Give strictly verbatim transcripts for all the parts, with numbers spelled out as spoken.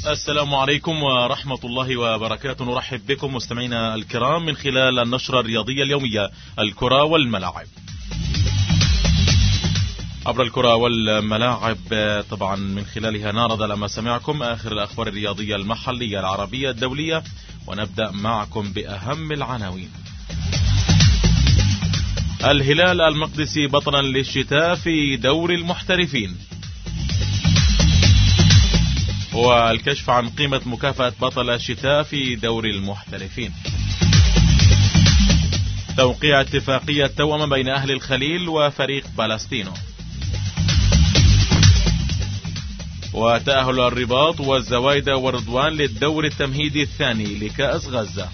السلام عليكم ورحمة الله وبركاته. نرحب بكم مستمعينا الكرام من خلال النشرة الرياضية اليومية الكرة والملاعب. عبر الكرة والملاعب طبعا من خلالها نعرض لما سمعكم آخر الأخبار الرياضية المحلية العربية الدولية، ونبدأ معكم بأهم العناوين. الهلال المقدسي بطلا للشتاء في دوري المحترفين، والكشف عن قيمة مكافأة بطل الشتاء في دوري المحترفين. توقيع اتفاقية توأمة بين أهل الخليل وفريق بالستينو. وتأهل الرباط والزوايدة والرضوان للدور التمهيدي الثاني لكأس غزة.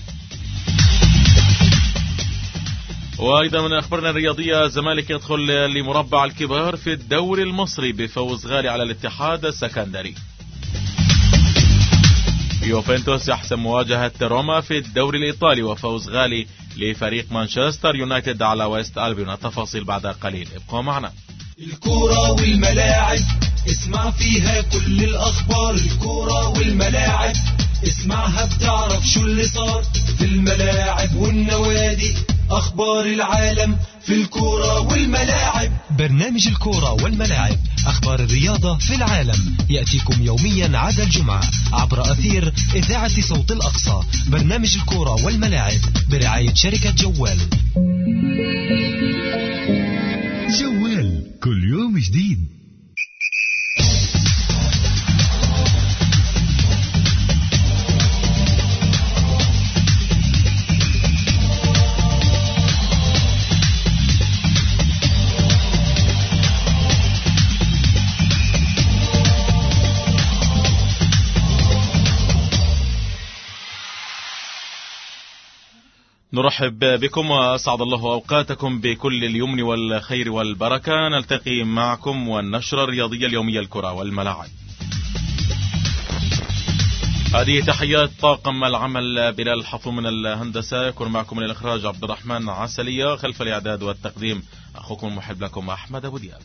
وأيضا من أخبارنا الرياضية، الزمالك يدخل لمربع الكبار في الدوري المصري بفوز غالي على الاتحاد السكندري. يوفنتوس يحسم مواجهة روما في الدوري الإيطالي وفوز غالي لفريق مانشستر يونايتد على ويست ألبيون. التفاصيل بعد قليل، ابقوا معنا. الكرة والملاعب اسمع فيها كل الأخبار، الكرة والملاعب اسمعها بتعرف شو اللي صار في الملاعب والنوادي، أخبار العالم في الكرة والملاعب. برنامج الكرة والملاعب، أخبار الرياضة في العالم، يأتيكم يوميا عدا الجمعة عبر أثير إذاعة صوت الأقصى. برنامج الكرة والملاعب برعاية شركة جوال. جوال كل يوم جديد. نرحب بكم وأسعد الله أوقاتكم بكل اليمن والخير والبركة. نلتقي معكم والنشرة الرياضية اليومية الكرة والملاعب. هذه تحيات طاقم العمل بلال الحفو من الهندسة، يكون معكم من الإخراج عبد الرحمن عسلية، خلف الإعداد والتقديم أخوكم المحب لكم أحمد أبو دياب.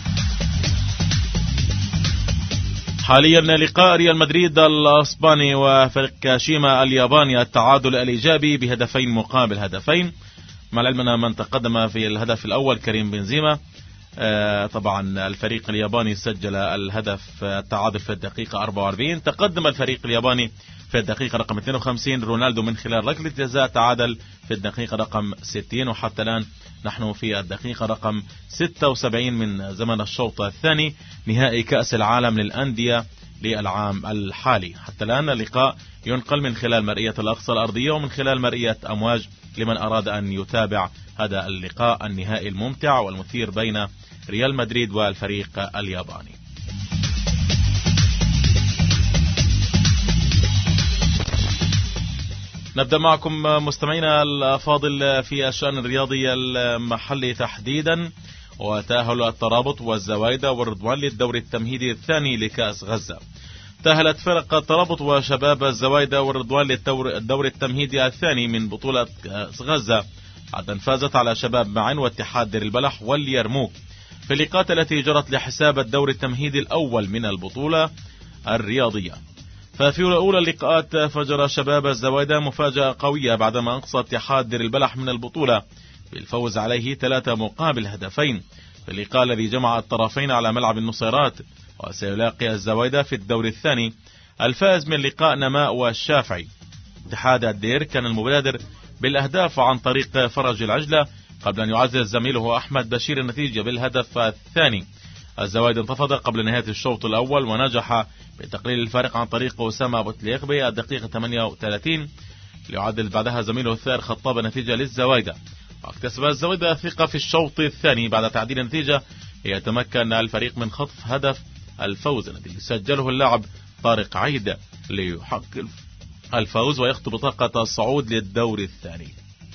حاليا لقاء ريال مدريد الاسباني وفريق كاشيما الياباني التعادل الايجابي بهدفين مقابل هدفين، مع العلم من تقدم في الهدف الاول كريم بنزيما. طبعا الفريق الياباني سجل الهدف التعادل في الدقيقة أربعة وأربعين، تقدم الفريق الياباني في الدقيقة رقم اثنين وخمسين، رونالدو من خلال ركلة جزاء تعادل في الدقيقة رقم ستين، وحتى الآن نحن في الدقيقة رقم ستة وسبعين من زمن الشوط الثاني، نهائي كأس العالم للأندية للعام الحالي. حتى الآن اللقاء ينقل من خلال مرئية الأقصى الأرضية ومن خلال مرئية أمواج لمن أراد أن يتابع هذا اللقاء النهائي الممتع والمثير بين ريال مدريد والفريق الياباني. نبدأ معكم مستمعينا الفاضل في الشأن الرياضي المحلي تحديدا، وتأهل الترابط والزوايدة والرضوان للدور التمهيدي الثاني لكأس غزة. تأهلت فرق الترابط وشباب الزوايدة والرضوان للدور التمهيدي الثاني من بطولة كأس غزة بعد أن فازت على شباب معن واتحاد دير البلح واليرموك في اللقاءات التي جرت لحساب الدور التمهيدي الأول من البطولة الرياضية. ففي أولى اللقاءات فجر شباب الزوايدة مفاجأة قوية بعدما أقصى اتحاد دير البلح من البطولة بالفوز عليه ثلاثة مقابل هدفين في اللقاء الذي جمع الطرفين على ملعب النصيرات. وسيلاقي الزوايدة في الدور الثاني الفائز من لقاء نماء والشافعي. اتحاد الدير كان المبادر بالأهداف عن طريق فرج العجلة قبل أن يعزز زميله أحمد بشير النتيجة بالهدف الثاني. الزوايد انتفض قبل نهاية الشوط الأول ونجح بتقليل الفارق عن طريق أسامة أبو تليقبي الدقيقة ثمانية وثلاثين ليعدل بعدها زميله الثائر خطاب النتيجة للزوايدة. واكتسب الزوايدة ثقة في الشوط الثاني بعد تعديل النتيجة ليتمكن الفريق من خطف هدف الفوز الذي سجله اللاعب طارق عيد ليحقق الفوز ويخطو بطاقة الصعود للدور الثاني.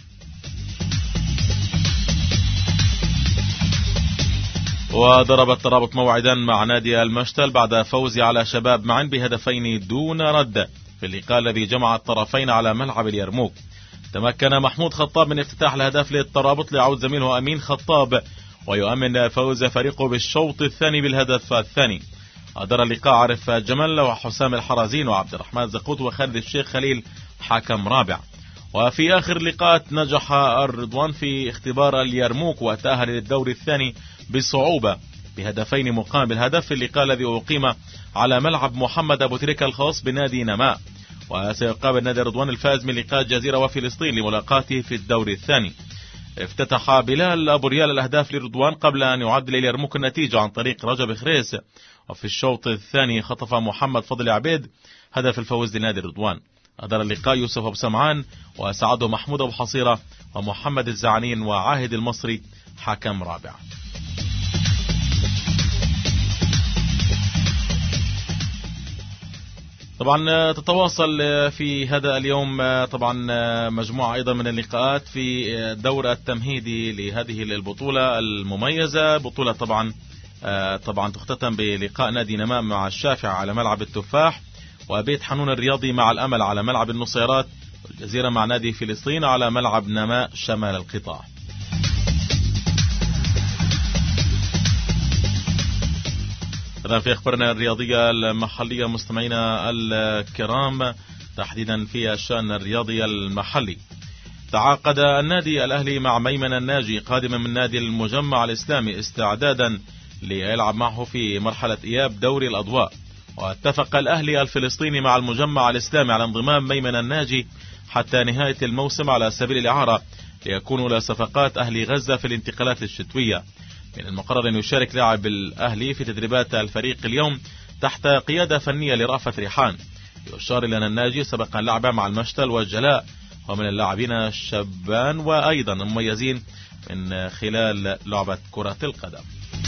وضرب الترابط موعدا مع نادي المشتل بعد فوز على شباب معا بهدفين دون رد في اللقاء الذي جمع الطرفين على ملعب اليرموك. تمكن محمود خطاب من افتتاح الهدف للترابط ليعود زميله أمين خطاب ويؤمن فوز فريقه بالشوط الثاني بالهدف الثاني. أدار اللقاء عارف جمل وحسام الحرازين وعبد الرحمن زقوت وخالد الشيخ خليل حكم رابع. وفي آخر اللقاءات نجح الرضوان في اختبار اليرموك وتأهل للدور الثاني بصعوبة بهدفين مقابل هدف في اللقاء الذي أقيم على ملعب محمد أبو تريكة الخاص بنادي نماء. وسيقابل نادي الرضوان الفائز من لقاء الجزيرة وفلسطين لملاقاته في الدور الثاني. افتتح بلال أبو ريال الأهداف للرضوان قبل أن يعدل اليرموك النتيجة عن طريق رجب خريس، وفي الشوط الثاني خطف محمد فضل عبيد هدف الفوز لنادي الرضوان. أدار اللقاء يوسف أبو سمعان وسعده محمود أبو حصيرة ومحمد الزعنين وعاهد المصري حكم رابع. طبعا تتواصل في هذا اليوم طبعا مجموعة أيضا من اللقاءات في الدور التمهيدي لهذه البطولة المميزة. بطولة طبعا طبعا تختتم بلقاء نادي نماء مع الشافعي على ملعب التفاح، وبيت حنون الرياضي مع الأمل على ملعب النصيرات، والجزيرة مع نادي فلسطين على ملعب نماء شمال القطاع. هذا في أخبارنا الرياضية المحلية مستمعينا الكرام، تحديدا في الشأن الرياضي المحلي. تعاقد النادي الأهلي مع ميمن الناجي قادما من نادي المجمع الإسلامي استعدادا ليلعب معه في مرحلة إياب دوري الأضواء. واتفق الأهلي الفلسطيني مع المجمع الإسلامي على انضمام ميمن الناجي حتى نهاية الموسم على سبيل الإعارة ليكونوا لا صفقات أهلي غزة في الانتقالات الشتوية. من المقرر أن يشارك لاعب الأهلي في تدريبات الفريق اليوم تحت قيادة فنية لرأفت ريحان. يشار إلى أن الناجي سبق أن لعب مع المشتل والجلاء، ومن اللاعبين الشابان وأيضا المميزين من خلال لعبة كرة القدم.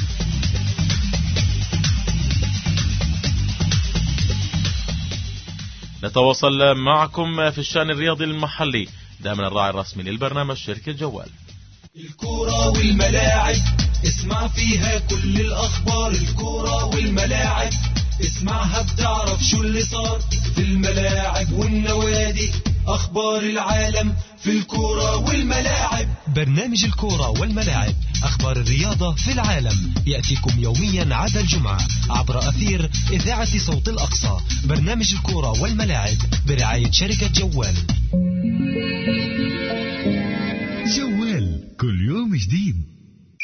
نتواصل معكم في الشأن الرياضي المحلي دائما الراعي الرسمي للبرنامج شركة جوال. الكرة والملاعب اسمع فيها كل الأخبار، الكرة والملاعب اسمعها بتعرف شو اللي صار في الملاعب والنوادي، أخبار العالم في الكرة والملاعب. برنامج الكرة والملاعب، أخبار الرياضة في العالم، يأتيكم يوميا عدا الجمعة عبر أثير إذاعة صوت الأقصى. برنامج الكرة والملاعب برعاية شركة جوال. جوال كل يوم جديد.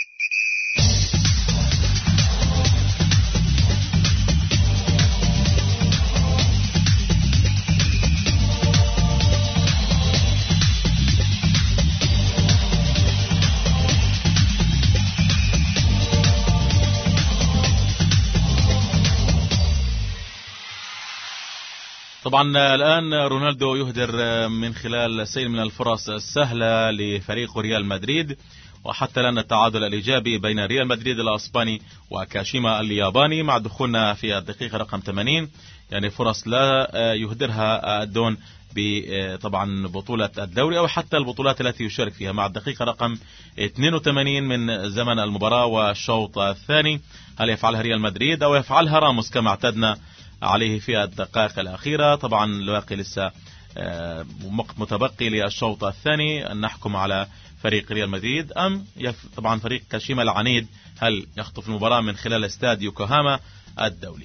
طبعا الآن رونالدو يهدر من خلال سيل من الفرص السهلة لفريق ريال مدريد، وحتى الآن التعادل الإيجابي بين ريال مدريد الأسباني وكاشيما الياباني مع دخولنا في الدقيقة رقم ثمانين، يعني فرص لا يهدرها الدون بطبعا بطولة الدوري أو حتى البطولات التي يشارك فيها. مع الدقيقة رقم اثنين وثمانين من زمن المباراة والشوط الثاني، هل يفعلها ريال مدريد أو يفعلها راموس كما اعتدنا عليه في الدقائق الأخيرة؟ طبعا الواقع لسه وقت متبقي للشوط الثاني أن نحكم على فريق ريال مدريد أم طبعا فريق كاشيما العنيد هل يخطف المباراة من خلال استاد يوكوهاما الدولي.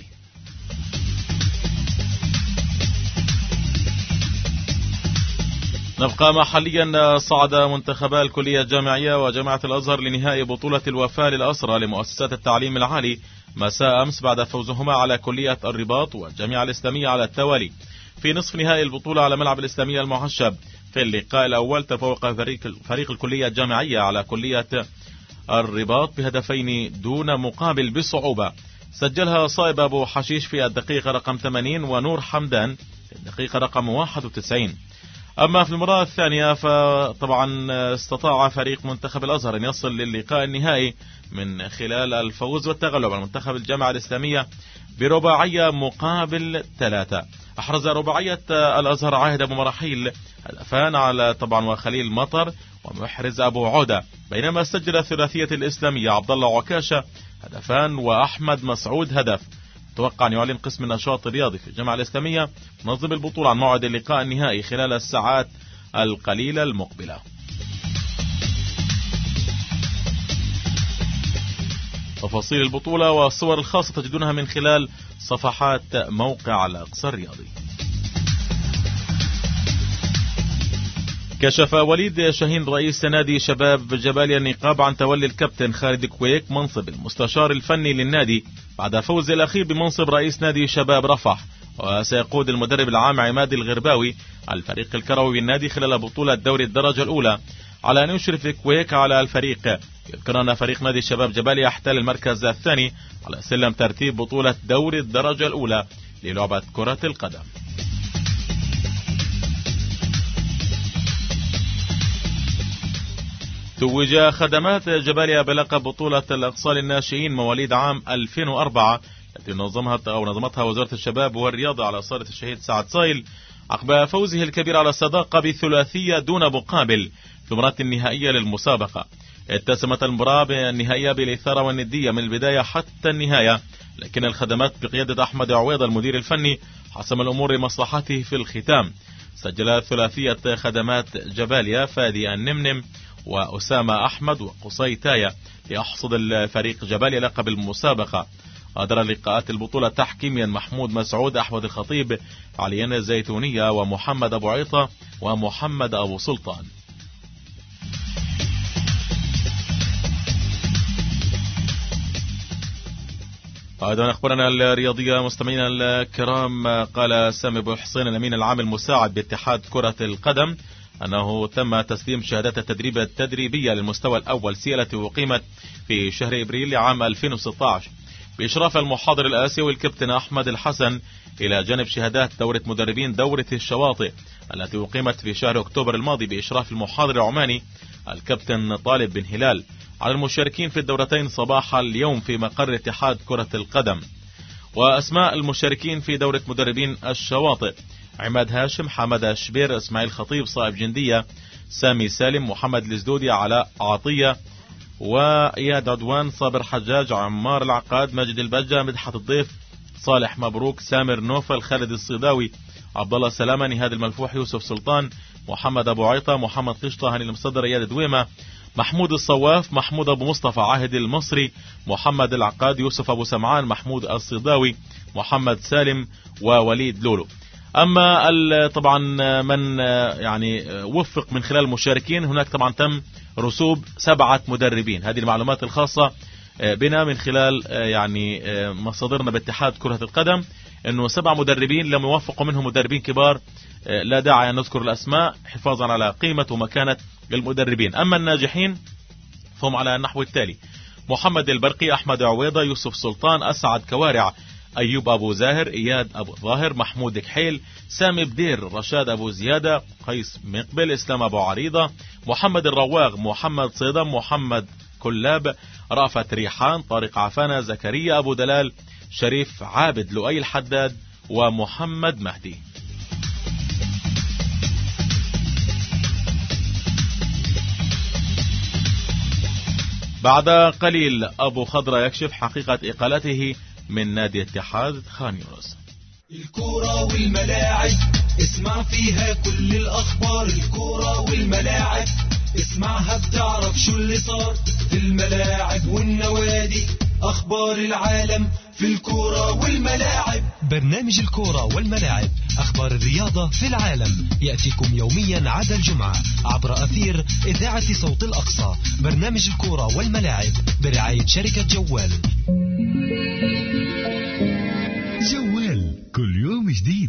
نبقى محليا. صعد منتخبا الكلية الجامعية وجامعة الأزهر لنهائي بطولة الوفاة للأسرى لمؤسسات التعليم العالي مساء أمس بعد فوزهما على كلية الرباط والجامعة الإسلامية على التوالي في نصف نهائي البطولة على ملعب الإسلامية المعشب. في اللقاء الأول تفوق فريق, فريق الكلية الجامعية على كلية الرباط بهدفين دون مقابل بصعوبة، سجلها صائب أبو حشيش في الدقيقة رقم ثمانين ونور حمدان في الدقيقة رقم واحد وتسعين. أما في المباراة الثانية فطبعا استطاع فريق منتخب الأزهر أن يصل للقاء النهائي من خلال الفوز والتغلب على منتخب الجامعة الإسلامية برباعية مقابل ثلاثة. أحرز رباعية الأزهر عاهد أبو مراحيل هدفان على طبعا وخليل مطر ومحرز أبو عودة، بينما سجل ثلاثية الإسلامية عبد الله عكاشة هدفان وأحمد مسعود هدف. توقع أن يعلن قسم النشاط الرياضي في الجامعة الإسلامية منظم البطولة عن موعد اللقاء النهائي خلال الساعات القليلة المقبلة. تفاصيل البطولة والصور الخاصة تجدونها من خلال صفحات موقع الأقصى الرياضي. كشف وليد شاهين رئيس نادي شباب جباليا النقاب عن تولي الكابتن خالد كويك منصب المستشار الفني للنادي بعد فوز الأخير بمنصب رئيس نادي شباب رفح، وسيقود المدرب العام عماد الغرباوي الفريق الكروي بالنادي خلال بطولة دوري الدرجة الأولى، على أن يشرف كويك على الفريق. يذكر أن فريق نادي شباب جباليا احتل المركز الثاني على سلم ترتيب بطولة دوري الدرجة الأولى للعبة كرة القدم. توج خدمات جباليا بلقب بطولة الأقصى للناشئين مواليد عام ألفين وأربعة التي نظمها أو نظمتها وزارة الشباب والرياضة على صالة الشهيد سعد صايل عقب فوزه الكبير على الصداقة بثلاثية دون مقابل في المباراة النهائية للمسابقة. اتسمت المباراة النهائية بالإثارة والندية من البداية حتى النهاية، لكن الخدمات بقيادة أحمد عويضة المدير الفني حسم الأمور لمصلحته في الختام. سجل ثلاثية خدمات جباليا فادي النمنم وأسامة أحمد وقصي تايا ليحصد الفريق جباليا لقب المسابقة. أدار لقاءات البطولة تحكيميا محمود مسعود، أحمد الخطيب، عليان الزيتونية، ومحمد أبو عيطة ومحمد أبو سلطان. أيضا أخبرنا الرياضية مستمعينا الكرام، قال سامي أبو حسين الأمين العام المساعد باتحاد كرة القدم أنه تم تسليم شهادات التدريب التدريبية للمستوى الأول سي التي أقيمت في شهر إبريل لعام ألفين وستة عشر بإشراف المحاضر الآسيوي الكابتن أحمد الحسن، إلى جانب شهادات دورة مدربين دورة الشواطئ التي أقيمت في شهر أكتوبر الماضي بإشراف المحاضر العماني الكابتن طالب بن هلال على المشاركين في الدورتين صباح اليوم في مقر اتحاد كرة القدم. وأسماء المشاركين في دورة مدربين الشواطئ: عماد هاشم، حمد شبير، اسماعيل خطيب، صائب جندية، سامي سالم، محمد الزدودي، علاء عطية، وإياد عدوان، صابر حجاج، عمار العقاد، ماجد البجة، مدحت الضيف، صالح مبروك، سامر نوفل، خالد الصيداوي، عبد الله سلامة، نهاد الملفوح، يوسف سلطان، محمد أبو عيطة، محمد قشطة، هاني المصدر، اياد دويمة، محمود الصواف، محمود أبو مصطفى، عاهد المصري، محمد العقاد، يوسف أبو سمعان، محمود الصيداوي، محمد سالم، ووليد لولو. أما طبعا من يعني وفق من خلال المشاركين، هناك طبعا تم رسوب سبعة مدربين. هذه المعلومات الخاصة بنا من خلال يعني مصادرنا باتحاد كرة القدم، أنه سبع مدربين لم يوفقوا منهم مدربين كبار، لا داعي أن نذكر الأسماء حفاظا على قيمة ومكانة المدربين. أما الناجحين فهم على النحو التالي: محمد البرقي، أحمد عويضة، يوسف سلطان، أسعد كوارع، أيوب أبو زاهر، إياد أبو ظاهر، محمود كحيل، سامي بدير، رشاد أبو زيادة، قيس مقبل، إسلام أبو عريضة، محمد الرواغ، محمد صيدم، محمد كلاب، رأفت ريحان، طارق عفانة، زكريا أبو دلال، شريف عابد، لؤي الحداد، ومحمد مهدي. بعد قليل أبو خضرة يكشف حقيقة إقالته من نادي اتحاد خان يونس. الكورة والملاعب اسمع فيها كل الأخبار، الكورة والملاعب اسمعها بتعرف شو اللي صار في الملاعب والنوادي، أخبار العالم في الكورة والملاعب. برنامج الكورة والملاعب، أخبار الرياضة في العالم، يأتيكم يوميا عدا الجمعة عبر أثير إذاعة صوت الأقصى. برنامج الكورة والملاعب برعاية شركة جوال. جوال كل يوم جديد.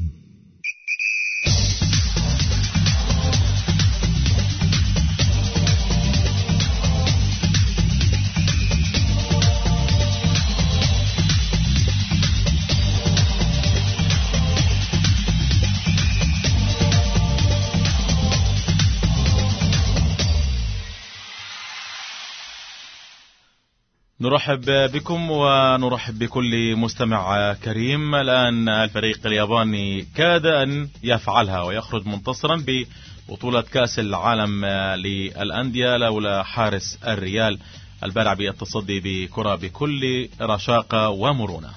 نرحب بكم ونرحب بكل مستمع كريم. الآن الفريق الياباني كاد أن يفعلها ويخرج منتصرا ببطولة كأس العالم للأندية لولا حارس الريال البارع بالتصدي بكرة بكل رشاقة ومرونة.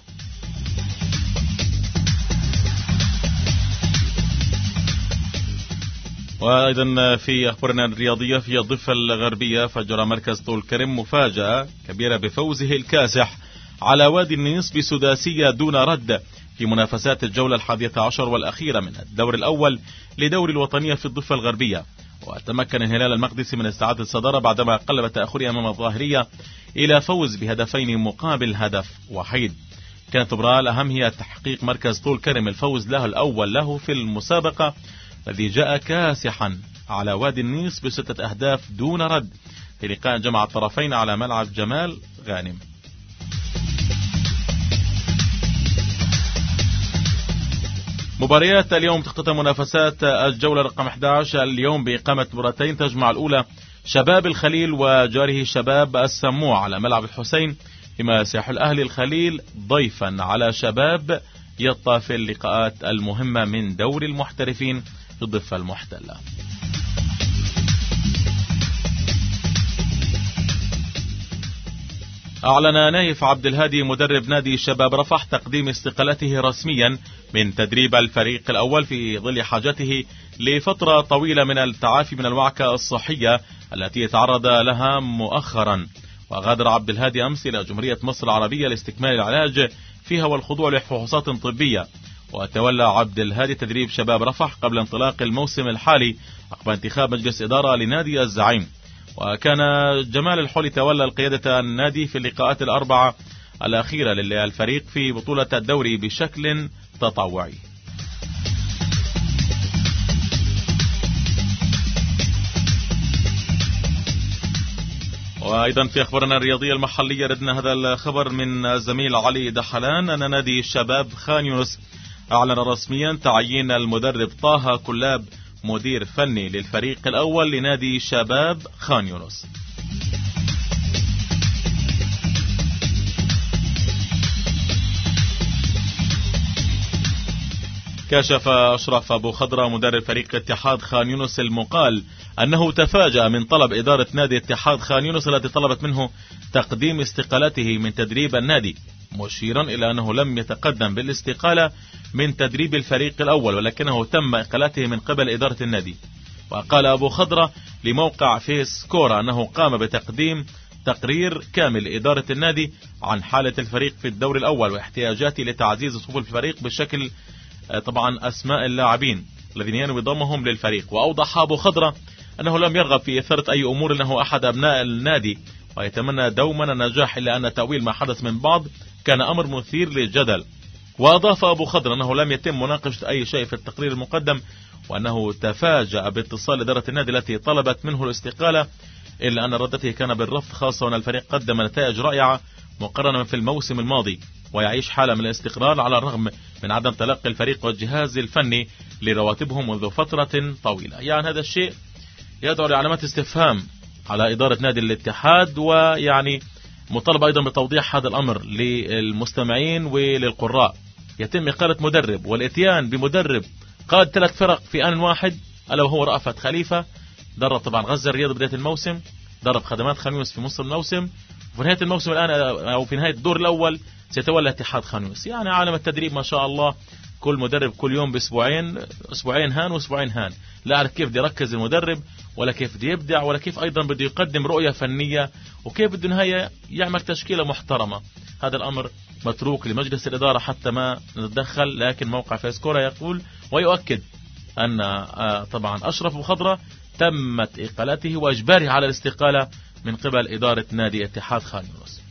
وأيضا في أخبارنا الرياضية، في الضفة الغربية فجر مركز طول كرم مفاجأة كبيرة بفوزه الكاسح على وادي النيس بسداسية دون رد في منافسات الجولة الحادية عشر والأخيرة من الدور الأول لدور الوطنية في الضفة الغربية. وتمكن الهلال المقدسي من استعادة الصدارة بعدما قلب التأخر أمام الظاهرية إلى فوز بهدفين مقابل هدف وحيد. كانت المباراة الأهم هي تحقيق مركز طول كرم، الفوز له الأول له في المسابقة الذي جاء كاسحا على وادي النيس بستة أهداف دون رد في لقاء جمع الطرفين على ملعب جمال غانم. مباريات اليوم تختتم منافسات الجولة رقم أحد عشر اليوم بإقامة مباراتين تجمع الأولى شباب الخليل وجاره شباب السموع على ملعب الحسين، فيما يسيح الأهلي الخليل ضيفا على شباب يطا في اللقاءات المهمة من دور المحترفين في الضفة المحتلة. أعلن نايف عبد الهادي مدرب نادي شباب رفح تقديم استقالته رسميا من تدريب الفريق الأول في ظل حاجته لفترة طويلة من التعافي من الوعكة الصحية التي تعرض لها مؤخرا. وغادر عبد الهادي أمس إلى جمهورية مصر العربية لاستكمال العلاج فيها والخضوع لفحوصات طبية. وتولى عبد الهادي تدريب شباب رفح قبل انطلاق الموسم الحالي عقب انتخاب مجلس إدارة لنادي الزعيم. وكان جمال الحولي تولى القيادة النادي في اللقاءات الأربعة الأخيرة للفريق في بطولة الدوري بشكل تطوعي. وأيضا في أخبارنا الرياضية المحلية ردنا هذا الخبر من الزميل علي دحلان أن نادي الشباب خان يونس أعلن رسميا تعيين المدرب طه كلاب مدير فني للفريق الأول لنادي شباب خان يونس. كشف أشرف أبو خضرة مدرب فريق اتحاد خان يونس المقال أنه تفاجأ من طلب إدارة نادي اتحاد خان يونس التي طلبت منه تقديم استقالته من تدريب النادي، مشيرا إلى أنه لم يتقدم بالاستقالة من تدريب الفريق الأول ولكنه تم إقالته من قبل إدارة النادي. وقال أبو خضرة لموقع فيس كورة أنه قام بتقديم تقرير كامل لإدارة النادي عن حالة الفريق في الدور الأول واحتياجاته لتعزيز صفوف الفريق بشكل طبعا أسماء اللاعبين الذين ينوي ضمهم للفريق. وأوضح أبو خضرة أنه لم يرغب في إثارة أي أمور أنه أحد أبناء النادي ويتمنى دوما النجاح، إلا أن تأويل ما حدث من بعض كان أمر مثير للجدل. وأضاف أبو خضر أنه لم يتم مناقشة أي شيء في التقرير المقدم وأنه تفاجأ باتصال إدارة النادي التي طلبت منه الاستقالة، إلا أن ردته كان بالرفض، خاصة وأن الفريق قدم نتائج رائعة مقارنة في الموسم الماضي ويعيش حالة من الاستقرار على الرغم من عدم تلقي الفريق والجهاز الفني لرواتبهم منذ فترة طويلة. يعني هذا الشيء يدعو لعلامات استفهام على إدارة نادي الاتحاد، ويعني مطالب أيضا بتوضيح هذا الأمر للمستمعين وللقراء. يتم إقالة مدرب والإتيان بمدرب قاد ثلاث فرق في آن واحد ألا وهو رأفت خليفة، درب طبعا غزة الرياض بداية الموسم، درب خدمات خان يونس في نص الموسم، وفي نهاية الموسم الآن أو في نهاية الدور الأول سيتولى اتحاد خان يونس. يعني عالم التدريب ما شاء الله، كل مدرب كل يوم بأسبوعين، أسبوعين هان وأسبوعين هان، لا أعرف كيف بده يركز المدرب ولا كيف بده يبدع ولا كيف أيضا بده يقدم رؤية فنية وكيف بده نهاية يعمل تشكيلة محترمة. هذا الأمر متروك لمجلس الإدارة حتى ما نتدخل. لكن موقع فيسكورا يقول ويؤكد أن طبعا أشرف أبو خضرة تمت إقالته وإجباره على الاستقالة من قبل إدارة نادي اتحاد خان يونس.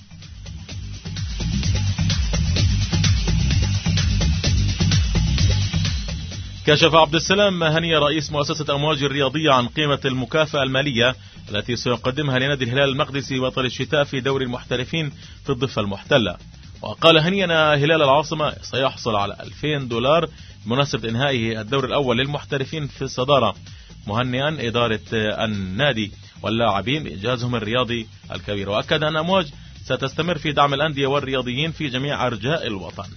كشف عبد السلام هنية رئيس مؤسسة أمواج الرياضية عن قيمة المكافأة المالية التي سيقدمها لنادي الهلال المقدسي بطل الشتاء في دوري المحترفين في الضفة المحتلة. وقال هنية أن هلال العاصمة سيحصل على ألفين دولار بمناسبة إنهائه الدور الأول للمحترفين في الصدارة، مهنئا إدارة النادي واللاعبين بإنجازهم الرياضي الكبير. وأكد أن أمواج ستستمر في دعم الأندية والرياضيين في جميع أرجاء الوطن.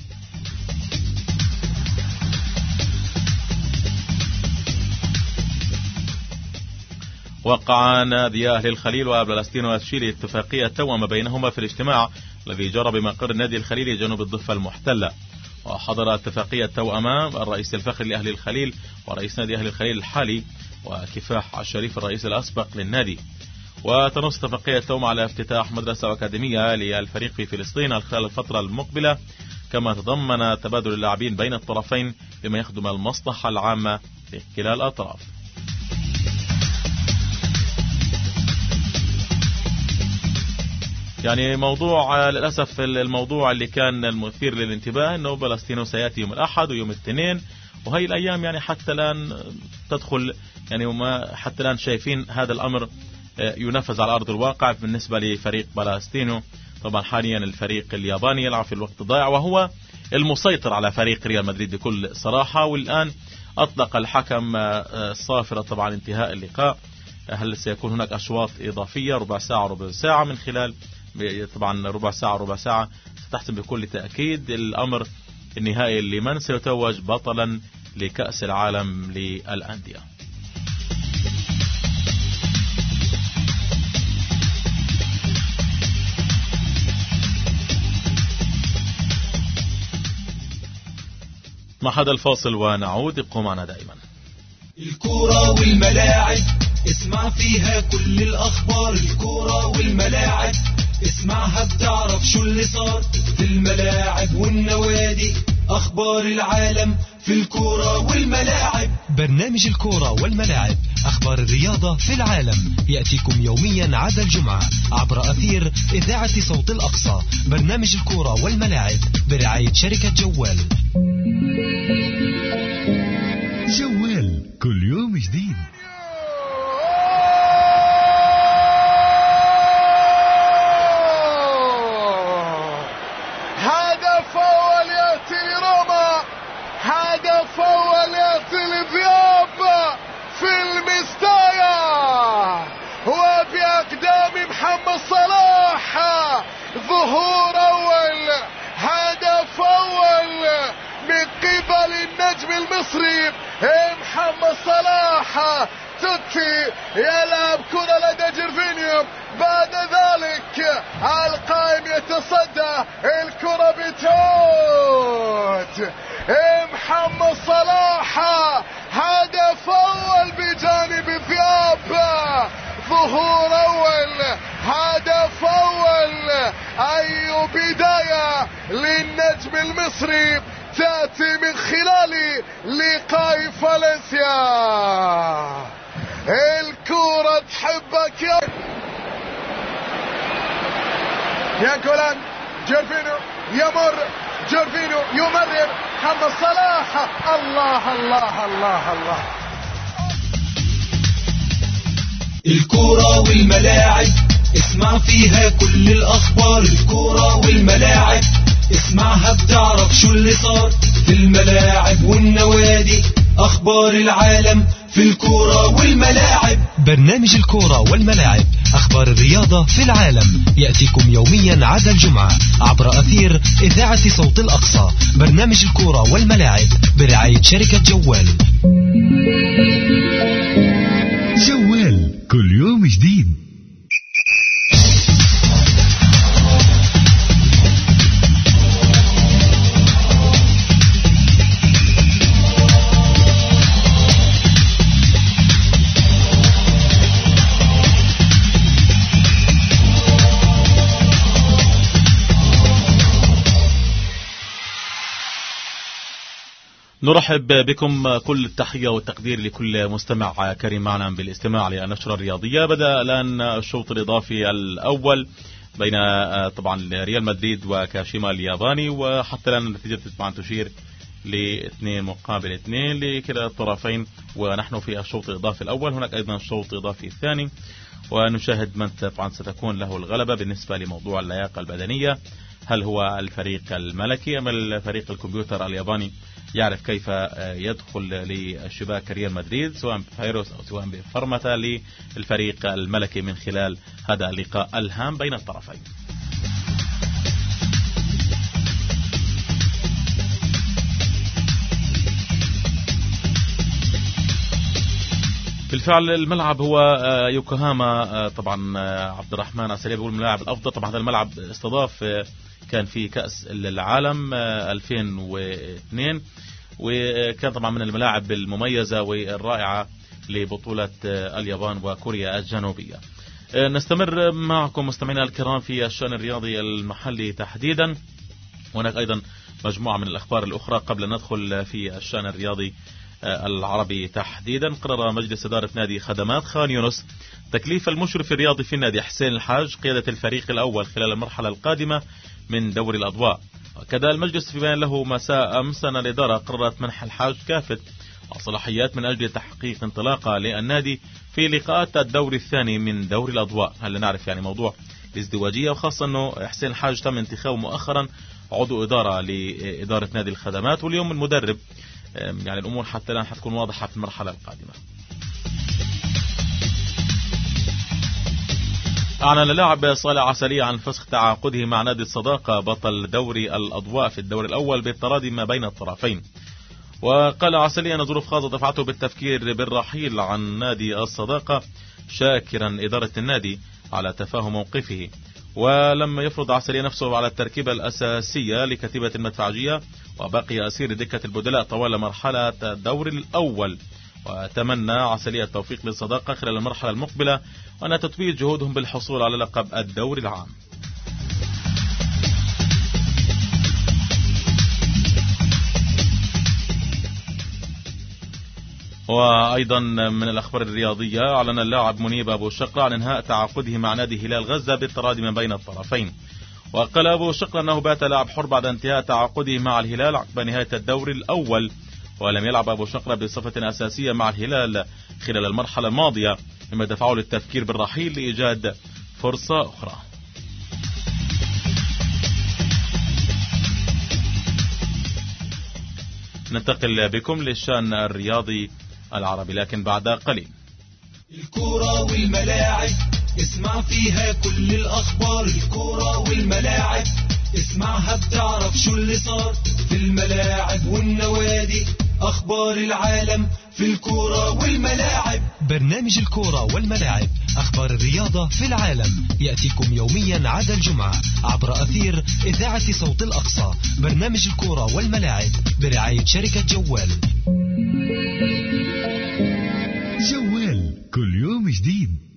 وقع نادي أهل الخليل وبلستين والشيلي اتفاقية توأمة بينهما في الاجتماع الذي جرى بمقر النادي الخليلي جنوب الضفة المحتلة. وحضر اتفاقية توأمة الرئيس الفخري لأهل الخليل ورئيس نادي أهل الخليل الحالي وكفاح الشريف الرئيس الأسبق للنادي. وتنص اتفاقية التوم على افتتاح مدرسة أكاديمية للفريق في فلسطين خلال الفترة المقبلة، كما تضمن تبادل اللاعبين بين الطرفين بما يخدم المصلحة العامة لكلا الأطراف. يعني موضوع للأسف الموضوع اللي كان المثير للانتباه أنه فلسطين سيأتي يوم الأحد ويوم الاثنين، وهي الأيام يعني حتى الآن تدخل يعني وما حتى الآن شايفين هذا الأمر ينفذ على أرض الواقع بالنسبة لفريق فلسطينو. طبعا حاليا الفريق الياباني يلعب في الوقت الضائع وهو المسيطر على فريق ريال مدريد بكل صراحة، والآن أطلق الحكم الصافرة طبعا انتهاء اللقاء. هل سيكون هناك أشواط إضافية ربع ساعة ربع ساعة من خلال طبعا ربع ساعة ربع ساعة ستحسم بكل تأكيد الأمر النهائي لمن سيتوج بطلا لكأس العالم للأندية. مع هذا الفاصل ونعود، ابقوا معنا دائما. الكرة والملاعب اسمع فيها كل الأخبار، الكرة والملاعب اسمعها بتعرف شو اللي صار في الملاعب والنوادي، أخبار العالم في الكرة والملاعب. برنامج الكرة والملاعب، أخبار الرياضة في العالم، يأتيكم يوميا عدا الجمعة عبر أثير إذاعة صوت الأقصى. برنامج الكرة والملاعب برعاية شركة جوال. جوال كل يوم جديد. هدف أول يأتي لروما، هدف أول يأتي لذياب في المستايا وبأقدام محمد صلاح. ظهور أول، هدف أول من قبل النجم المصري محمد صلاح. توتي يلعب كرة لدى جيرفينيو، بعد ذلك القائم يتصدى الكرة بتوت محمد صلاح. هدف أول بجانب الذئاب، ظهور أول، هدف أول. أي بداية للنجم المصري تأتي من خلال لقاء فالنسيا. الكرة تحبك يا يانكولان. جيرفينو يمر، جيرفينو يمرر، محمد صلاح. الله الله الله الله. الكرة والملاعب اسمع فيها كل الأخبار، الكرة والملاعب اسمعها بتعرف شو اللي صار في الملاعب والنوادي، أخبار العالم في الكرة والملاعب. برنامج الكرة والملاعب، أخبار الرياضة في العالم، يأتيكم يوميا عدا الجمعة عبر أثير إذاعة صوت الأقصى. برنامج الكرة والملاعب برعاية شركة جوال. جوال كل يوم جديد. نرحب بكم، كل التحية والتقدير لكل مستمع كريم معنا بالاستماع للنشرة الرياضية. بدأ الآن الشوط الإضافي الأول بين طبعا ريال مدريد وكاشيما الياباني، وحتى الآن النتيجة طبعا تشير لاثنين مقابل اثنين لكلا الطرفين، ونحن في الشوط الإضافي الأول. هناك أيضا الشوط الإضافي الثاني، ونشاهد من طبعا ستكون له الغلبة بالنسبة لموضوع اللياقة البدنية. هل هو الفريق الملكي أم الفريق الكمبيوتر الياباني يعرف كيف يدخل لشباك ريال مدريد سواء بفيروس أو سواء بفرمة للفريق الملكي من خلال هذا اللقاء الهام بين الطرفين. بالفعل الملعب هو يوكوهاما. طبعا عبد الرحمن عسلية بيقول الملاعب الأفضل. طبعا هذا الملعب استضاف كان في كأس العالم ألفين واثنين، وكان طبعا من الملاعب المميزة والرائعة لبطولة اليابان وكوريا الجنوبية. نستمر معكم مستمعينا الكرام في الشأن الرياضي المحلي تحديدا. هناك أيضا مجموعة من الأخبار الأخرى قبل أن ندخل في الشأن الرياضي العربي تحديدا. قرر مجلس إدارة نادي خدمات خان يونس تكليف المشرف الرياضي في النادي حسين الحاج قيادة الفريق الأول خلال المرحلة القادمة من دوري الأضواء. وكذا المجلس في بيان له مساء أمس أن الإدارة قررت منح الحاج كافة الصلاحيات من أجل تحقيق انطلاقة للنادي في لقاءات الدور الثاني من دوري الأضواء. هل نعرف يعني موضوع الازدواجية، وخاصة أنه حسين الحاج تم انتخابه مؤخرا عضو إدارة لإدارة نادي الخدمات، واليوم المدرب. يعني الأمور حتى الآن حتكون واضحة في المرحلة القادمة. أعلن اللاعب صالح عسلية عن فسخ تعاقده مع نادي الصداقة بطل دوري الأضواء في الدور الأول بالتراضي ما بين الطرفين. وقال عسلية أن ظروف خاصة دفعته بالتفكير بالرحيل عن نادي الصداقة، شاكرا إدارة النادي على تفاهم موقفه. ولم يفرض عسلية نفسه على التركيبة الأساسية لكتيبة المدفعجية، وبقي أسير دكة البدلاء طوال مرحلة الدور الأول. وتمنى عسلية التوفيق للصداقة خلال المرحلة المقبلة، وأن تتويج جهودهم بالحصول على لقب الدوري العام. وأيضا من الأخبار الرياضية، أعلن اللاعب منيب أبو شقرة عن انهاء تعاقده مع نادي هلال غزة بالتراضي ما بين الطرفين. وقال أبو شقرة أنه بات لاعب حر بعد انتهاء تعاقده مع الهلال عقب نهاية الدور الأول، ولم يلعب أبو شقرة بصفة أساسية مع الهلال خلال المرحلة الماضية، مما دفعه للتفكير بالرحيل لإيجاد فرصة أخرى. ننتقل بكم للشأن الرياضي العربي لكن بعد قليل. الكرة والملاعب اسمع فيها كل الأخبار، الكرة والملاعب اسمعها بتعرف شو اللي صار في الملاعب والنوادي، أخبار العالم في الكرة والملاعب. برنامج الكرة والملاعب، أخبار الرياضة في العالم، يأتيكم يوميا عدا الجمعة عبر أثير إذاعة صوت الأقصى. برنامج الكرة والملاعب برعاية شركة جوال. جوال كل يوم جديد.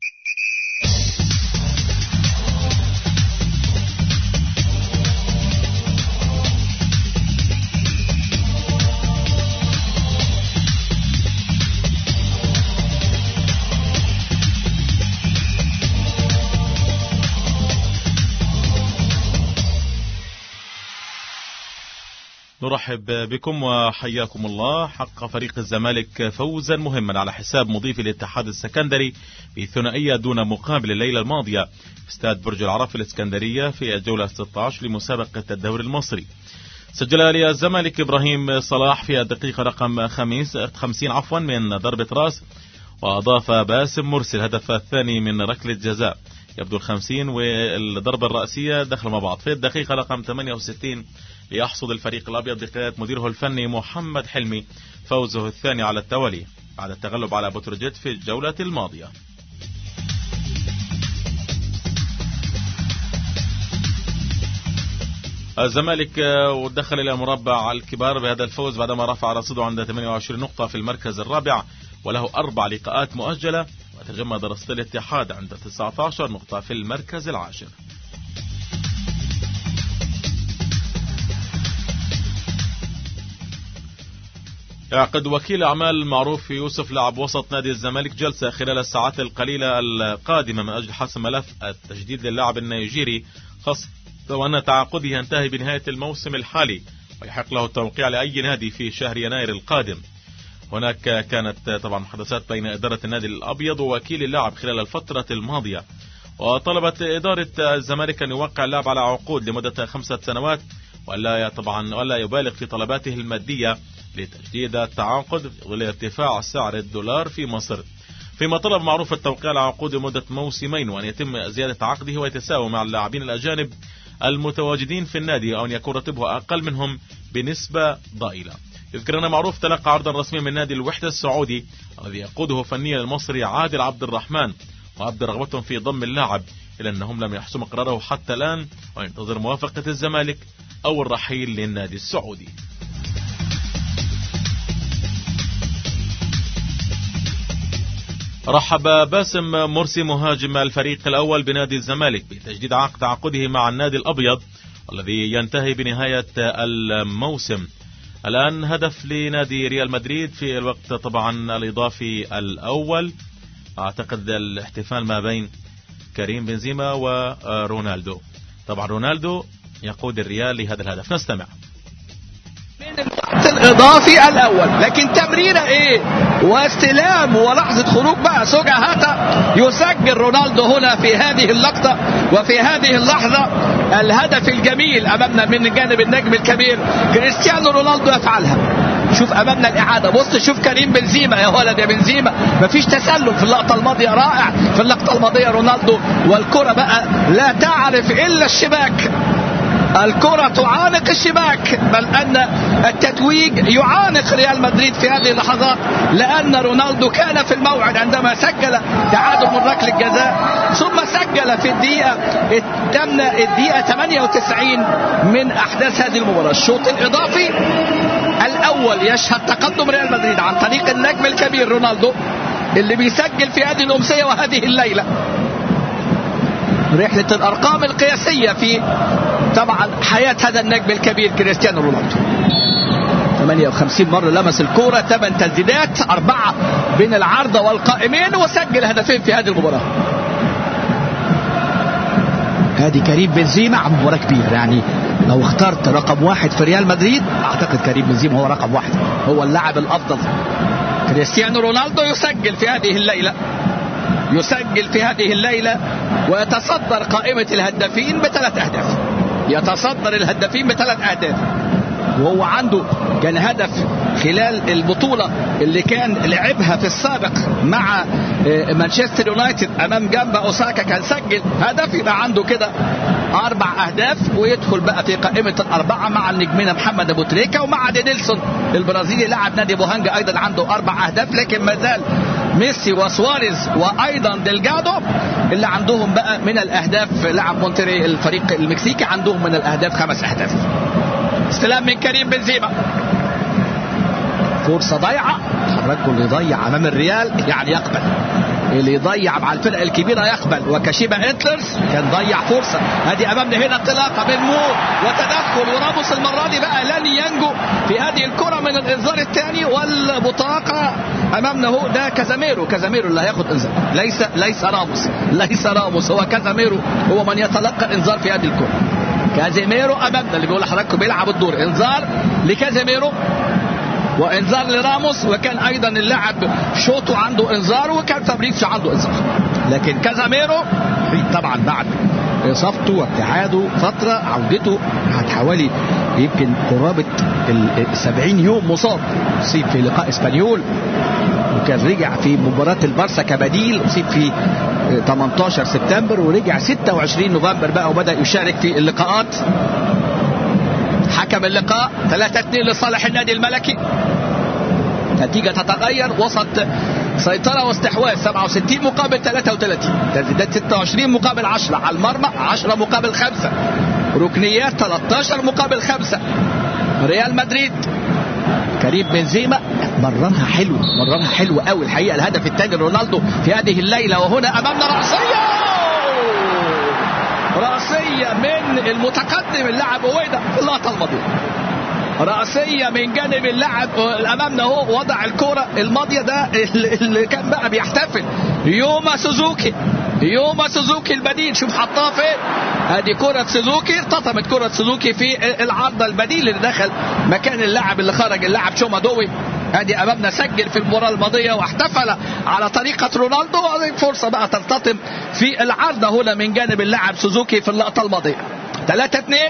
نرحب بكم وحياكم الله. حقق فريق الزمالك فوزا مهما على حساب مضيف الاتحاد السكندري بثنائية دون مقابل الليلة الماضية في استاد برج العرب في الإسكندرية في الجولة ستة عشر لمسابقة الدوري المصري. سجل للزمالك إبراهيم صلاح في الدقيقة رقم خمسين عفوا من ضربة راس، وأضاف باسم مرسل الهدف الثاني من ركلة جزاء. يبدو الخمسين والضربة الرأسية دخلوا مع بعض. في الدقيقة رقم ثمانية وستين ليحصد الفريق الأبيض بقيادة مديره الفني محمد حلمي فوزه الثاني على التوالي بعد التغلب على بتروجيت في الجولة الماضية. الزمالك ودخل إلى مربع الكبار بهذا الفوز بعدما رفع رصيده عند ثمانية وعشرين نقطة في المركز الرابع، وله أربع لقاءات مؤجلة، وتجمد رصيد الاتحاد عند تسعة عشر نقطة في المركز العاشر. يعقد وكيل أعمال معروف يوسف لاعب وسط نادي الزمالك جلسة خلال الساعات القليلة القادمة من أجل حسم ملف التجديد للاعب النيجيري، خاصة وأن تعاقده ينتهي بنهاية الموسم الحالي ويحق له التوقيع لأي نادي في شهر يناير القادم. هناك كانت طبعا محادثات بين إدارة النادي الأبيض ووكيل اللاعب خلال الفترة الماضية، وطلبت إدارة الزمالك أن يوقع اللاعب على عقود لمدة خمسة سنوات ولا طبعا ولا يبالغ في طلباته المادية لتجديد التعاقد ظل ارتفاع سعر الدولار في مصر. فيما طلب معروف التوقيع على عقود مدة موسمين، وأن يتم زيادة عقده ويتساوى مع اللاعبين الأجانب المتواجدين في النادي، أو أن يكون راتبه أقل منهم بنسبة ضئيلة. يذكر أن معروف تلقى عرضا رسميا من نادي الوحدة السعودي الذي يقوده فنيا المصري عادل عبد الرحمن، وأبدى رغبتهم في ضم اللاعب، إلا أنهم لم يحسموا قراره حتى الآن، وينتظر موافقة الزمالك أو الرحيل للنادي السعودي. رحب باسم مرسي مهاجم الفريق الأول بنادي الزمالك بتجديد عقد تعاقده مع النادي الأبيض الذي ينتهي بنهاية الموسم. الآن هدف لنادي ريال مدريد في الوقت طبعا الإضافي الأول، أعتقد الاحتفال ما بين كريم بنزيما ورونالدو. طبعا رونالدو يقود الريال لهذا الهدف، نستمع. الإضافي الأول، لكن تمريرة إيه واستلام ولحظة خروج بقى سوجا هاتا يسجل رونالدو هنا في هذه اللقطة وفي هذه اللحظة الهدف الجميل أمامنا من جانب النجم الكبير كريستيانو رونالدو يفعلها. شوف أمامنا الإعادة، بص شوف كريم بنزيما يا ولد يا بنزيما، مفيش تسلم في اللقطة الماضية، رائع في اللقطة الماضية رونالدو، والكرة بقى لا تعرف إلا الشباك، الكرة تعانق الشباك، بل أن التتويج يعانق ريال مدريد في هذه اللحظات، لأن رونالدو كان في الموعد عندما سجل تعادل من ركلة الجزاء، ثم سجل في الدقيقة الثامنة الدقيقة ثمانية وتسعين من أحداث هذه المباراة. الشوط الإضافي الأول يشهد تقدم ريال مدريد عن طريق النجم الكبير رونالدو اللي بيسجل في هذه الأمسية وهذه الليلة رحلة الأرقام القياسية في طبعا حياة هذا النجم الكبير كريستيانو رونالدو. ثمانية وخمسين مرة لمس الكرة، ثمان تسديدات، أربعة بين العارضة والقائمين، وسجل هدفين في هذه المباراة. هذه كريم بنزيما عم مباراة كبيرة، يعني لو اخترت رقم واحد في ريال مدريد أعتقد كريم بنزيما هو رقم واحد، هو اللاعب الأفضل. كريستيانو رونالدو يسجل في هذه الليلة، يسجل في هذه الليلة ويتصدر قائمة الهدافين بثلاث أهداف، يتصدر الهدافين بثلاث أهداف، وهو عنده كان هدف خلال البطولة اللي كان لعبها في السابق مع مانشستر يونايتد أمام جنبا أوساكا، كان سجل هدف، يبقى عنده كده أربع أهداف ويدخل بقى في قائمة الأربعة مع النجمين محمد أبو تريكة ومع دينيلسون البرازيلي لاعب نادي بوهانجا أيضا عنده أربع أهداف، لكن ما زال ميسي وسواريز وأيضا ديلجادو اللي عندهم بقى من الأهداف، لاعب مونتري الفريق المكسيكي عندهم من الأهداف خمس أهداف. استلام من كريم بنزيما، فرصة ضيعة، حضراتكم اللي يضيع أمام الريال يعني يقبل، اللي يضيع مع الفرق الكبيرة يقبل، وكاشيبا انتلرز كان ضيع فرصة. هذه أمامنا هنا انطلاقة من مور وتدخل، وراموس المرة دي بقى لن ينجو في هذه الكرة من الإنذار الثاني، والبطاقة أمامنا هو ده كازاميرو، كازاميرو اللي هياخد إنذار، ليس ليس راموس، ليس راموس، هو كازاميرو هو من يتلقى إنذار في هذه الكرة. كازاميرو أمامنا اللي بيقول لحضراتكم بيلعب الدور، إنذار لكازاميرو وانذار لراموس، وكان ايضا اللاعب شوتو عنده انذار، وكان فابريتسيو عنده انذار، لكن كازاميرو طبعا بعد اصابته وابتعاده فتره عودته بعد حوالي يمكن قرابه السبعين يوم مصاب، اصيب في لقاء اسبانيول وكان رجع في مباراه البارسا كبديل، اصيب في ثمانية عشر سبتمبر ورجع ستة وعشرين نوفمبر بقى وبدا يشارك في اللقاءات. حكم اللقاء ثلاثة اثنين لصالح النادي الملكي، نتيجة تتغير، وسط سيطرة واستحواذ سبعة وستين مقابل ثلاثة وثلاثين، تسديدات ستة وعشرين مقابل عشرة، على المرمى عشرة مقابل خمسة، ركنيات ثلاثة عشر مقابل خمسة. ريال مدريد كريم بنزيما مررها حلو، مررها حلو قوي الحقيقة. الهدف الثاني رونالدو في هذه الليلة، وهنا أمامنا رأسية رأسية من المتقدم اللاعب اويدا في اللقطة الماضية، رأسية من جانب اللاعب امامنا هو وضع الكرة الماضية ده اللي كان بقى بيحتفل يوما سوزوكي، يوما سوزوكي البديل، شوف حطها فين، ادي كرة سوزوكي، ارتطمت كرة سوزوكي في العارضة، البديل اللي دخل مكان اللاعب اللي خرج اللاعب شوما دوي. ادي امامنا سجل في المباراة الماضية واحتفل على طريقة رونالدو، وهذه فرصة بقى ترتطم في العارضة هنا من جانب اللاعب سوزوكي في اللقطة الماضية. ثلاثة اثنين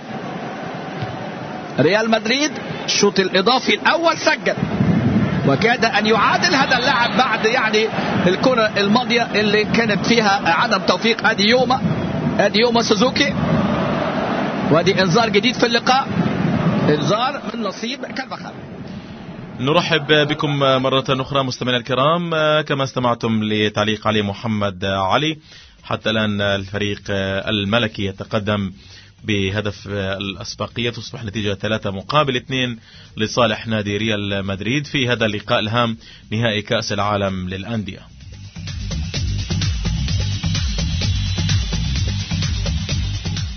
ريال مدريد، الشوط الاضافي الاول سجل وكاد ان يعادل هذا اللاعب بعد يعني الكرة الماضية اللي كانت فيها عدم توفيق. ادي يوما، ادي يوما سوزوكي، وادي انذار جديد في اللقاء، انذار من نصيب كارفاخال. نرحب بكم مرة أخرى مستمعينا الكرام، كما استمعتم لتعليق علي محمد علي. حتى الآن الفريق الملكي يتقدم بهدف الأسبقية، تصبح نتيجة ثلاثة مقابل اثنين لصالح نادي ريال مدريد في هذا اللقاء الهام نهائي كأس العالم للأندية.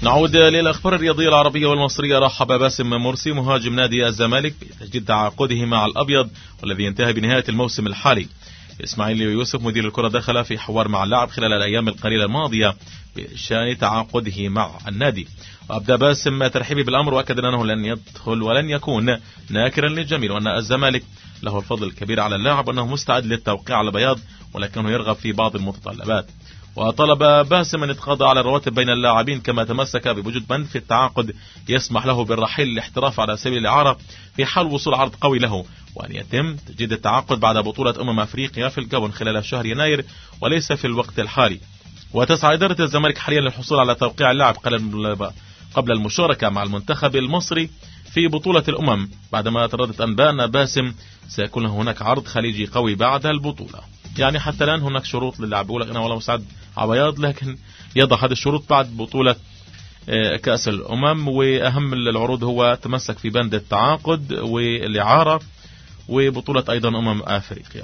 نعود للأخبار الرياضية العربية والمصرية. رحب باسم مرسي مهاجم نادي الزمالك بتجديد تعاقده مع الأبيض والذي ينتهي بنهاية الموسم الحالي. إسماعيل يوسف مدير الكرة دخل في حوار مع اللاعب خلال الأيام القليلة الماضية بشأن تعاقده مع النادي، وأبدأ باسم ترحيبي بالأمر وأكد أنه لن يدخل ولن يكون ناكرا للجميع، وأن الزمالك له الفضل الكبير على اللاعب وأنه مستعد للتوقيع على بياض ولكنه يرغب في بعض المتطلبات. وطلب باسم أن يتقاضى على الرواتب بين اللاعبين، كما تمسك بوجود بند في التعاقد يسمح له بالرحيل للاحتراف على سبيل الإعارة في حال وصول عرض قوي له، وأن يتم تجديد التعاقد بعد بطولة أمم أفريقيا في الجابون خلال شهر يناير وليس في الوقت الحالي. وتسعى إدارة الزمالك حاليا للحصول على توقيع اللاعب قبل المشاركة مع المنتخب المصري في بطولة الأمم، بعدما تردد أنباء أن باسم سيكون هناك عرض خليجي قوي بعد البطولة. يعني حتى الآن هناك شروط للاعب، بيقول لك أنا والله مساعد عبياض، لكن يضع هذه الشروط بعد بطولة كأس الأمم. وأهم العروض هو تمسك في بند التعاقد والإعارة وبطولة أيضا أمم أفريقيا.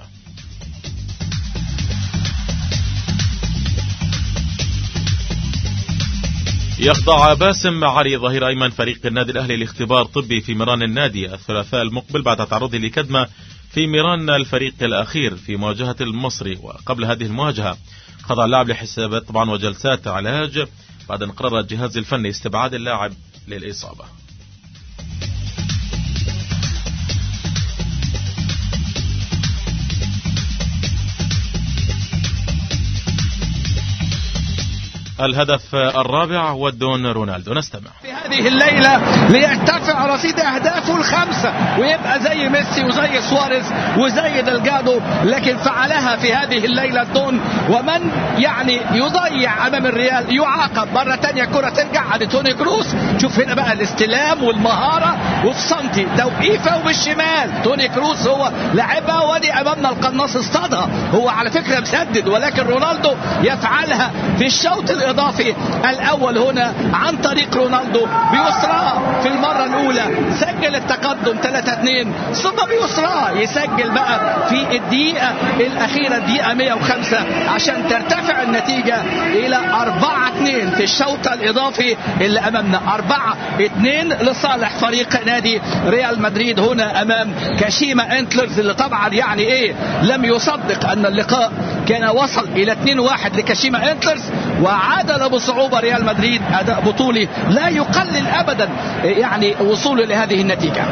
يخضع باسم علي ظهير أيمن فريق النادي الأهلي لاختبار طبي في ميران النادي الثلاثاء المقبل بعد تعرضه لكدمة في ميران الفريق الأخير في مواجهة المصري. وقبل هذه المواجهة خضع اللاعب لحسابات طبعا وجلسات علاج بعد أن قرر الجهاز الفني استبعاد اللاعب للإصابة. الهدف الرابع والدون رونالدو، نستمع. في هذه الليلة ليرتفع رصيد أهدافه الخمسة ويبقى زي ميسي وزي سواريز وزي دلجادو، لكن فعلها في هذه الليلة الدون. ومن يعني يضيع أمام الريال يعاقب مرة تانية. كرة ترجع عند توني كروس، شوف هنا بقى الاستلام والمهارة وفي سنتي توقيفة وبالشمال توني كروس هو لعبها، ودي أمامنا القناص اصطادها. هو على فكرة مسدد، ولكن رونالدو يفعلها في الشوط الإضافي الأول هنا عن طريق رونالدو بيسرى في المرة الأولى، سجل التقدم ثلاثة اثنين، ثم بيسرى يسجل بقى في الدقيقة الأخيرة الدقيقة مئة وخمسة عشان ترتفع النتيجة إلى أربعة اثنين في الشوط الإضافي اللي أمامنا. أربعة اثنين لصالح فريق نادي ريال مدريد هنا أمام كاشيما انتلرز، اللي طبعا يعني إيه لم يصدق أن اللقاء كان وصل إلى اثنين واحد لكاشيما انتلرز، وعادل بصعوبة ريال مدريد أداء بطولي لا يقلل أبدا يعني وصوله لهذه النتيجة.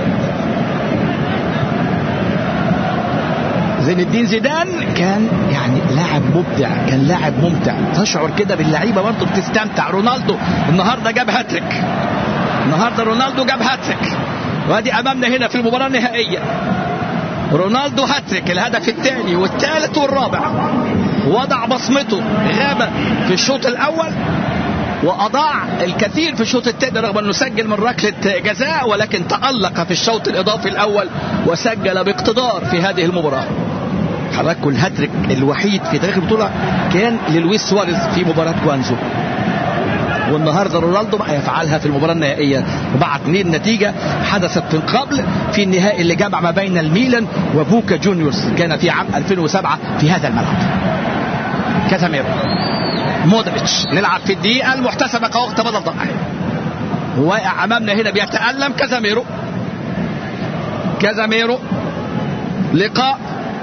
زين الدين زيدان كان يعني لاعب مبدع، كان لاعب ممتع، تشعر كده باللعيبة برضه بتستمتع. رونالدو النهاردة جاب هاتريك، النهاردة رونالدو جاب هاتريك، وادي أمامنا هنا في المباراة النهائية رونالدو هاتريك، الهدف الثاني والثالث والرابع. وضع بصمته، غاب في الشوط الأول وأضاع الكثير في الشوط الثاني رغم أنه سجل من ركلة جزاء، ولكن تألق في الشوط الإضافي الأول وسجل باقتدار في هذه المباراة. حركه الهاتريك الوحيد في تاريخ البطولة كان للويس سواريز في مباراة جوانزو، والنهارده رونالدو بقى يفعلها في المباراة النهائية. وبعد اثنين نتيجة حدثت من قبل في النهائي اللي جمع ما بين الميلان وبوكا جونيورز، كان في عام ألفين وسبعة في هذا الملعب. كازاميرو، مودريتش، نلعب في الدقيقة المحتسبة كوقت بدل ضائع. واقع أمامنا هنا بيتألم كازاميرو. كازاميرو لقاء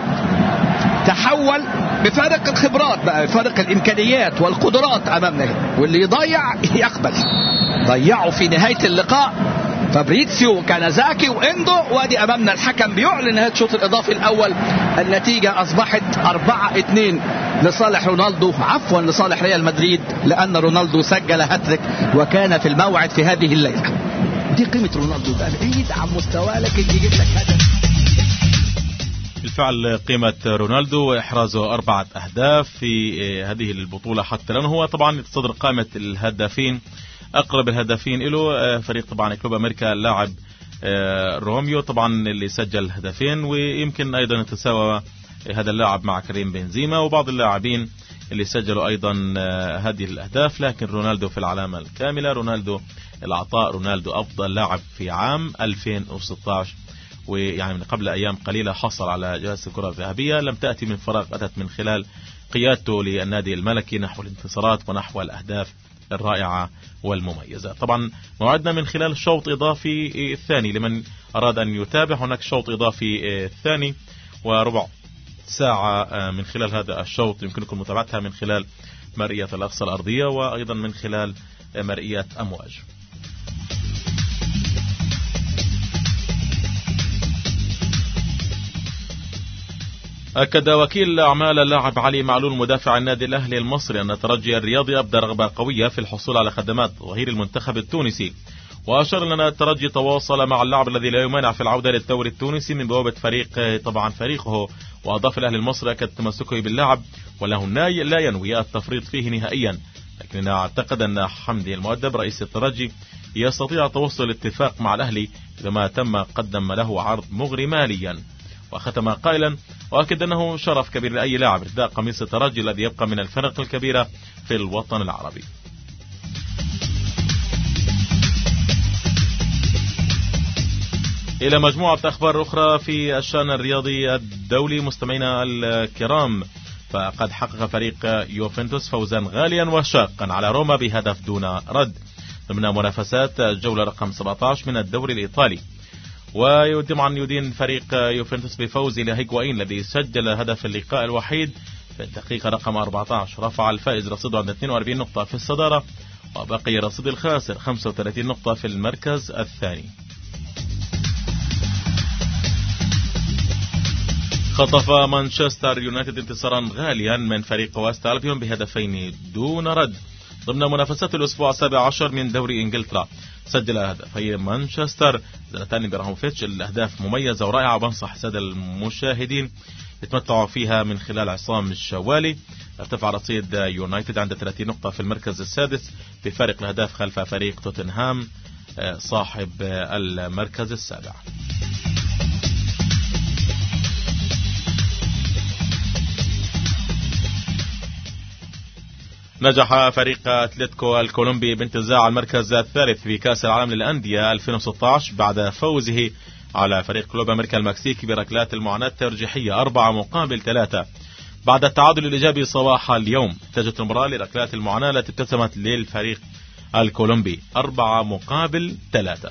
تحول بفارق الخبرات بقى، بفارق الإمكانيات والقدرات أمامنا هنا، واللي يضيع يقبل. ضيعوا في نهاية اللقاء فابريتسيو كانازاكي واندو، وادي أمامنا الحكم بيعلن نهاية الشوط الإضافي الأول. النتيجة أصبحت أربعة اثنين لصالح رونالدو، عفوا لصالح ريال مدريد، لأن رونالدو سجل هاتريك وكان في الموعد في هذه الليلة. دي قيمة رونالدو بقى، بعيد عن مستواه لكن يجيب لك هدف. بالفعل قيمة رونالدو إحرازه أربعة أهداف في هذه البطولة حتى الآن. هو طبعا يتصدر قائمة الهدافين، أقرب الهدافين له فريق طبعا كلوب أمريكا اللاعب روميو طبعا اللي سجل هدفين، ويمكن أيضا يتساوى هذا اللاعب مع كريم بنزيما وبعض اللاعبين اللي سجلوا أيضا هذه الأهداف. لكن رونالدو في العلامة الكاملة، رونالدو العطاء، رونالدو أفضل لاعب في عام ألفين وستة عشر ويعني من قبل أيام قليلة حصل على جائزة الكرة الذهبية، لم تأتي من فراغ، أتت من خلال قيادته للنادي الملكي نحو الانتصارات ونحو الأهداف الرائعة والمميزة. طبعا موعدنا من خلال شوط إضافي الثاني لمن أراد أن يتابع. هناك شوط إضافي الثاني وربع ساعة من خلال هذا الشوط يمكنكم متابعتها من خلال مرئية الأقصى الأرضية وأيضا من خلال مرئية أمواج. أكد وكيل أعمال اللاعب علي معلول مدافع النادي الأهلي المصري أن الترجي الرياضي أبدى رغبة قوية في الحصول على خدمات ظهير المنتخب التونسي، وأشار لنا الترجي تواصل مع اللاعب الذي لا يمانع في العودة للدوري التونسي من بوابة فريق طبعا فريقه. وأضاف الأهلي المصري أكد تمسكه باللاعب وله لا ينوي التفريط فيه نهائيا، لكننا أعتقد أن حمدي المؤدب رئيس الترجي يستطيع التوصل للاتفاق مع الأهلي إذا ما تم قدم له عرض مغري ماليا. وختم قائلا: وأكد أنه شرف كبير لأي لاعب ارتداء قميص الترجي الذي يبقى من الفرق الكبيرة في الوطن العربي. إلى مجموعة أخبار أخرى في الشأن الرياضي الدولي مستمعينا الكرام، فقد حقق فريق يوفنتوس فوزا غاليا وشاقا على روما بهدف دون رد ضمن منافسات الجولة رقم سبعة عشر من الدوري الإيطالي. وطبعا يدين فريق يوفنتوس بفوز لهيغوايين الذي سجل هدف اللقاء الوحيد في الدقيقة رقم أربعة عشر. رفع الفائز رصيده عند اثنين وأربعين نقطة في الصدارة، وبقي رصيد الخاسر خمسة وثلاثين نقطة في المركز الثاني. خطف مانشستر يونايتد انتصارا غاليا من فريق وست ألبيون بهدفين دون رد ضمن منافسات الأسبوع السابع عشر من دوري إنجلترا. سجل هدفي مانشستر زلاتان براهوفيتش، الأهداف مميزة ورائعة، وبنصح السادة المشاهدين يتمتعوا فيها من خلال عصام الشوالي. ارتفع رصيد يونايتد عند ثلاثين نقطة في المركز السادس بفارق الأهداف خلف فريق توتنهام صاحب المركز السابع. نجح فريق أتلتيكو الكولومبي بانتزاع المركز الثالث في كأس العالم للأندية ألفين وستة عشر بعد فوزه على فريق كلوب أمريكا المكسيكي بركلات المعاناة الترجيحية أربعة مقابل ثلاثة بعد التعادل الإيجابي صباح اليوم. اتجهت المباراة لركلات المعاناة التي ابتسمت للفريق الكولومبي أربعة مقابل ثلاثة.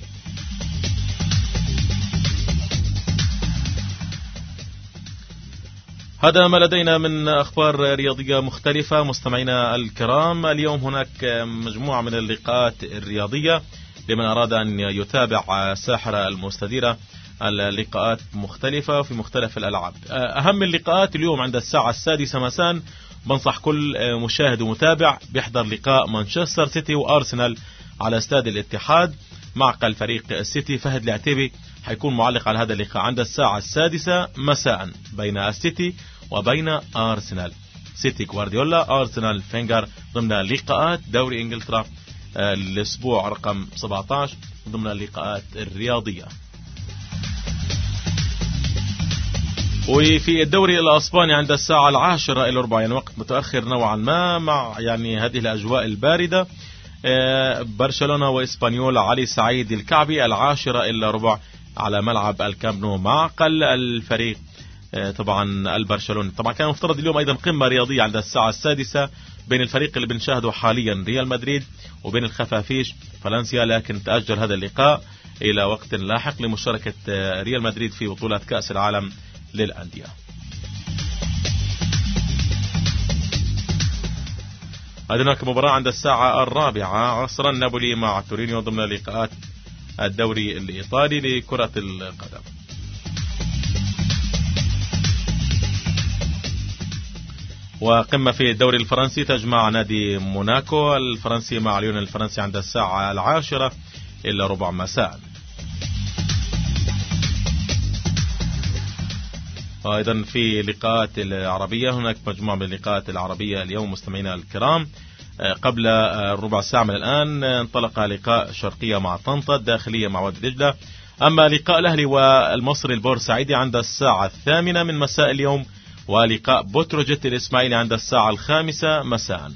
هذا ما لدينا من أخبار رياضية مختلفة مستمعينا الكرام. اليوم هناك مجموعة من اللقاءات الرياضية لمن أراد أن يتابع ساحرة المستديرة، اللقاءات مختلفة في مختلف الألعاب. أهم اللقاءات اليوم عند الساعة السادسة مساء، بنصح كل مشاهد ومتابع بيحضر لقاء مانشستر سيتي وأرسنال على استاد الاتحاد. معقل فريق السيتي فهد العتيبي حيكون معلق على هذا اللقاء عند الساعة السادسة مساء بين السيتي وبين أرسنال. سيتي غوارديولا، أرسنال فينجر، ضمن لقاءات دوري إنجلترا الأسبوع رقم سبعة عشر ضمن اللقاءات الرياضية. وفي الدوري الأسباني عند الساعة العاشرة إلى ربع، يعني وقت متأخر نوعا ما مع يعني هذه الأجواء الباردة. برشلونة وإسبانيول علي سعيد الكعبي العاشرة إلا ربع على ملعب الكامب نو. معقل الفريق طبعا البرشلوني. طبعا كان مفترض اليوم أيضا قمة رياضية عند الساعة السادسة بين الفريق اللي بنشاهده حاليا ريال مدريد وبين الخفافيش فالنسيا، لكن تأجل هذا اللقاء إلى وقت لاحق لمشاركة ريال مدريد في بطولة كأس العالم للأندية. هناك مباراة عند الساعة الرابعة عصرا، نابولي مع تورينيو ضمن لقاءات الدوري الإيطالي لكرة القدم. وقمة في الدوري الفرنسي تجمع نادي موناكو الفرنسي مع ليون الفرنسي عند الساعة العاشرة إلا ربع مساء. أيضا في لقاءات العربية هناك مجموعة من اللقاءات العربية اليوم مستمعينا الكرام. قبل ربع ساعة من الآن انطلق لقاء شرقية مع طنطا، الداخلية مع وادي دجلة. أما لقاء الأهلي والمصري البورسعيدي عند الساعة الثامنة من مساء اليوم، ولقاء بتروجيت الإسماعيلي عند الساعة الخامسة مساء.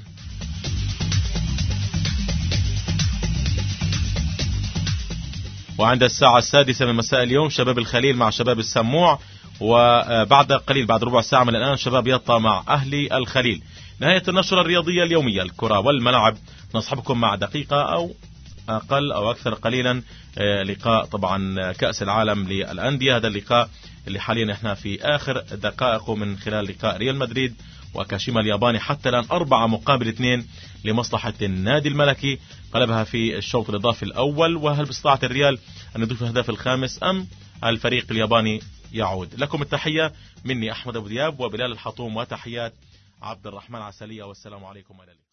وعند الساعة السادسة من مساء اليوم شباب الخليل مع شباب السموع، وبعد قليل بعد ربع ساعة من الآن شباب يطا مع أهلي الخليل. نهاية النشرة الرياضية اليومية الكرة والملاعب، نصحبكم مع دقيقة أو أقل أو أكثر قليلا لقاء طبعا كأس العالم للأندية. هذا اللقاء اللي حاليا احنا في آخر دقائقه من خلال لقاء ريال مدريد وكاشيما الياباني، حتى الآن أربعة مقابل اثنين لمصلحة النادي الملكي، قلبها في الشوط الإضافي الأول. وهل باستطاعة الريال أن يضيف الهدف الخامس أم الفريق الياباني يعود؟ لكم التحية مني أحمد أبو دياب وبلال الحطوم، وتحيات عبد الرحمن عسلية، والسلام عليكم.